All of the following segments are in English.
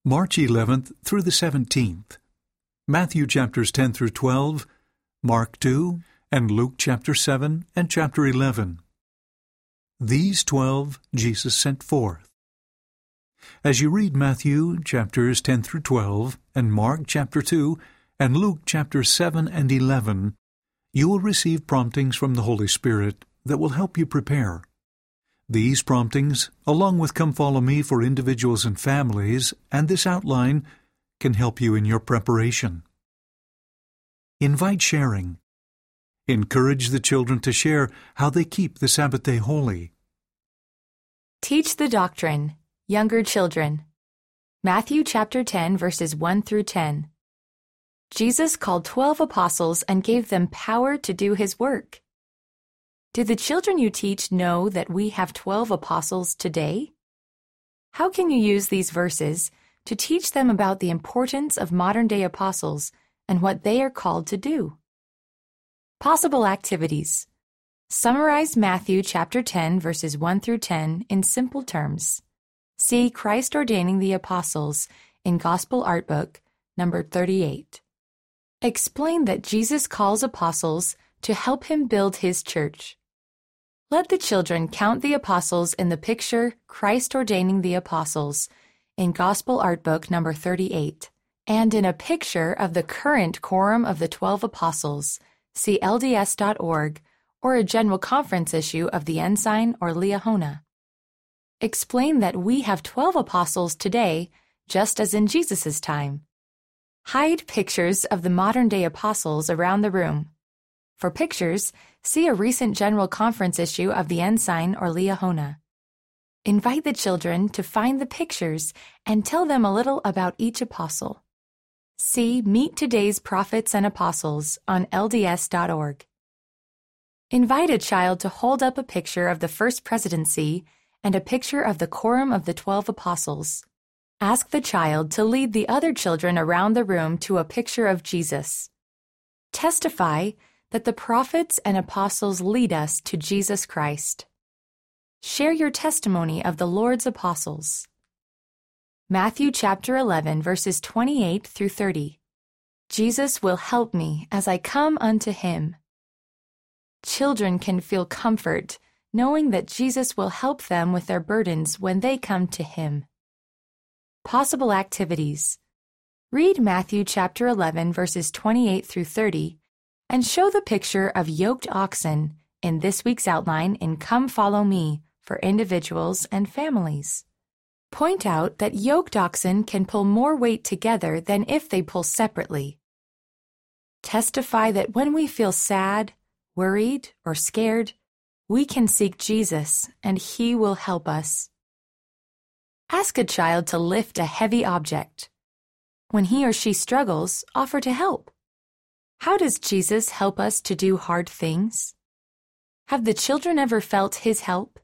March 11th through the 17th. Matthew chapters 10 through 12, Mark 2, and Luke chapter 7 and chapter 11. These 12 Jesus sent forth. As you read Matthew chapters 10 through 12, and Mark chapter 2, and Luke chapters 7 and 11, you will receive promptings from the Holy Spirit that will help you prepare. These promptings, along with Come Follow Me for individuals and families, and this outline, can help you in your preparation. Invite sharing. Encourage the children to share how they keep the Sabbath day holy. Teach the doctrine, younger children. Matthew chapter 10, verses 1 through 10. Jesus called 12 apostles and gave them power to do his work. Do the children you teach know that we have 12 apostles today? How can you use these verses to teach them about the importance of modern-day apostles and what they are called to do? Possible activities. Summarize Matthew chapter 10, verses 1 through 10 in simple terms. See Christ Ordaining the Apostles in Gospel Art Book, number 38. Explain that Jesus calls apostles to help him build his church. Let the children count the apostles in the picture Christ Ordaining the Apostles in Gospel Art Book number 38, and in a picture of the current Quorum of the 12 Apostles, see LDS.org, or a General Conference issue of the Ensign or Liahona. Explain that we have 12 apostles today, just as in Jesus' time. Hide pictures of the modern-day apostles around the room. For pictures, see a recent General Conference issue of the Ensign or Liahona. Invite the children to find the pictures and tell them a little about each apostle. See Meet Today's Prophets and Apostles on LDS.org. Invite a child to hold up a picture of the First Presidency and a picture of the Quorum of the 12 Apostles. Ask the child to lead the other children around the room to a picture of Jesus. Testify that the prophets and apostles lead us to Jesus Christ. Share your testimony of the Lord's apostles. Matthew chapter 11, verses 28 through 30. Jesus will help me as I come unto him. Children can feel comfort knowing that Jesus will help them with their burdens when they come to him. Possible activities. Read Matthew chapter 11, verses 28 through 30, and show the picture of yoked oxen in this week's outline in Come Follow Me for individuals and families. Point out that yoked oxen can pull more weight together than if they pull separately. Testify that when we feel sad, worried, or scared, we can seek Jesus and he will help us. Ask a child to lift a heavy object. When he or she struggles, offer to help. How does Jesus help us to do hard things? Have the children ever felt his help?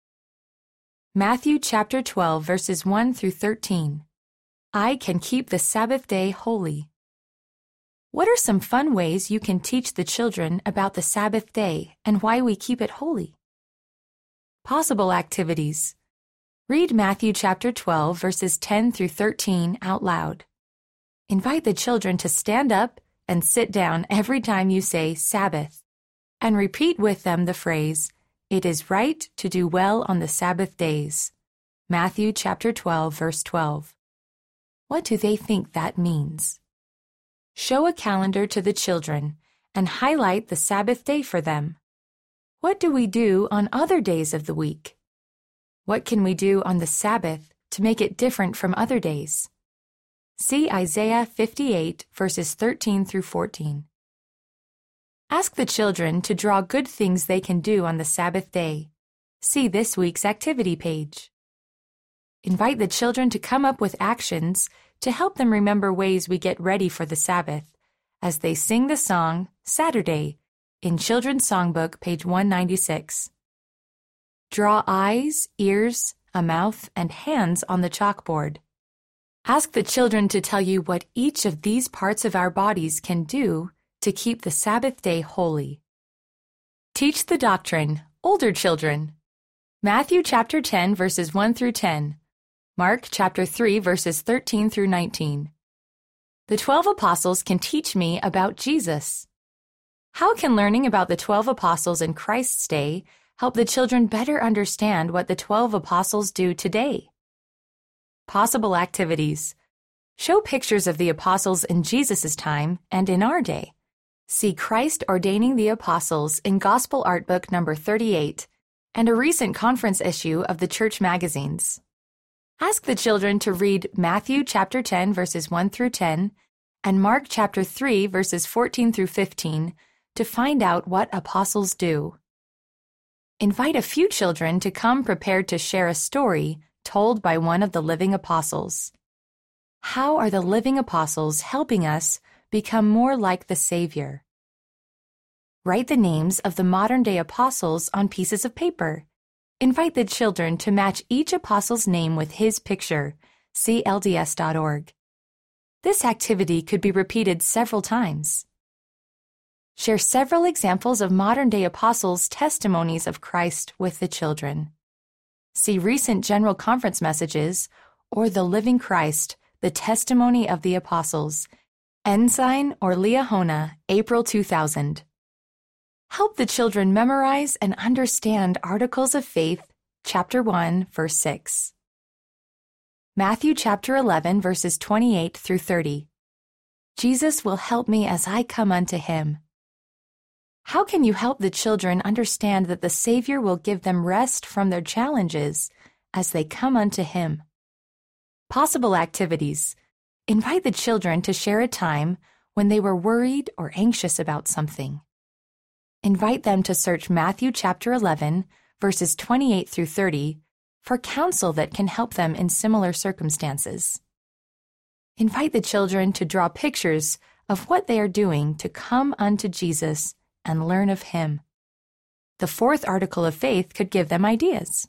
Matthew chapter 12, verses 1 through 13. I can keep the Sabbath day holy. What are some fun ways you can teach the children about the Sabbath day and why we keep it holy? Possible activities. Read Matthew chapter 12, verses 10 through 13 out loud. Invite the children to stand up and sit down every time you say Sabbath, and repeat with them the phrase, "It is right to do well on the Sabbath days." Matthew chapter 12, verse 12. What do they think that means? Show a calendar to the children and highlight the Sabbath day for them. What do we do on other days of the week? What can we do on the Sabbath to make it different from other days? See Isaiah 58, verses 13 through 14. Ask the children to draw good things they can do on the Sabbath day. See this week's activity page. Invite the children to come up with actions to help them remember ways we get ready for the Sabbath as they sing the song Saturday in Children's Songbook, page 196. Draw eyes, ears, a mouth, and hands on the chalkboard. Ask the children to tell you what each of these parts of our bodies can do to keep the Sabbath day holy. Teach the doctrine, older children. Matthew chapter 10, verses 1 through 10. Mark chapter 3, verses 13 through 19. The 12 apostles can teach me about Jesus. How can learning about the 12 apostles in Christ's day help the children better understand what the 12 apostles do today? Possible activities. Show pictures of the apostles in Jesus' time and in our day. See Christ ordaining the apostles in Gospel Art Book number 38 and a recent conference issue of the church magazines. Ask the children to read Matthew chapter 10 verses 1 through 10 and Mark chapter 3 verses 14 through 15 to find out what apostles do. Invite a few children to come prepared to share a story told by one of the living apostles. How are the living apostles helping us become more like the Savior? Write the names of the modern-day apostles on pieces of paper. Invite the children to match each apostle's name with his picture. See LDS.org. This activity could be repeated several times. Share several examples of modern-day apostles' testimonies of Christ with the children. See recent General Conference messages or The Living Christ, The Testimony of the Apostles, Ensign or Liahona, April 2000. Help the children memorize and understand Articles of Faith, chapter 1, verse 6. Matthew chapter 11, verses 28 through 30. Jesus will help me as I come unto him. How can you help the children understand that the Savior will give them rest from their challenges as they come unto him? Possible activities. Invite the children to share a time when they were worried or anxious about something. Invite them to search Matthew chapter 11, verses 28 through 30, for counsel that can help them in similar circumstances. Invite the children to draw pictures of what they are doing to come unto Jesus and learn of him. The fourth article of faith could give them ideas.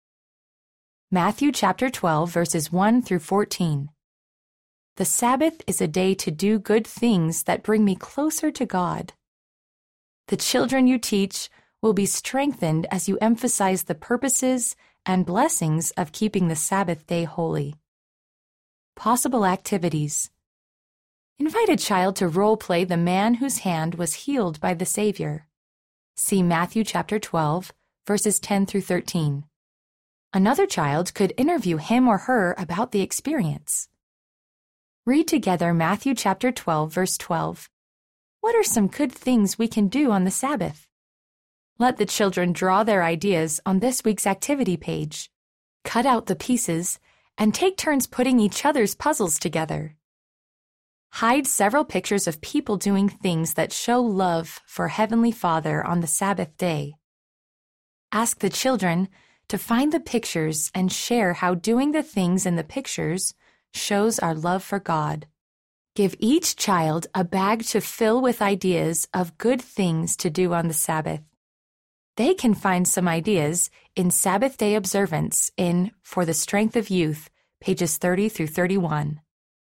Matthew chapter 12, verses 1 through 14. The Sabbath is a day to do good things that bring me closer to God. The children you teach will be strengthened as you emphasize the purposes and blessings of keeping the Sabbath day holy. Possible activities. Invite a child to role-play the man whose hand was healed by the Savior. See Matthew chapter 12, verses 10 through 13. Another child could interview him or her about the experience. Read together Matthew chapter 12, verse 12. What are some good things we can do on the Sabbath? Let the children draw their ideas on this week's activity page. Cut out the pieces and take turns putting each other's puzzles together. Hide several pictures of people doing things that show love for Heavenly Father on the Sabbath day. Ask the children to find the pictures and share how doing the things in the pictures shows our love for God. Give each child a bag to fill with ideas of good things to do on the Sabbath. They can find some ideas in Sabbath Day Observance in For the Strength of Youth, pages 30 through 31.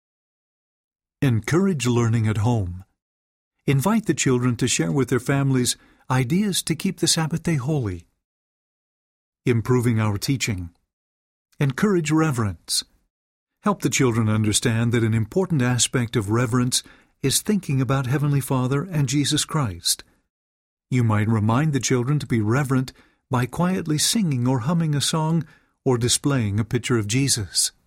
Encourage learning at home. Invite the children to share with their families ideas to keep the Sabbath day holy. Improving our teaching. Encourage reverence. Help the children understand that an important aspect of reverence is thinking about Heavenly Father and Jesus Christ. You might remind the children to be reverent by quietly singing or humming a song or displaying a picture of Jesus.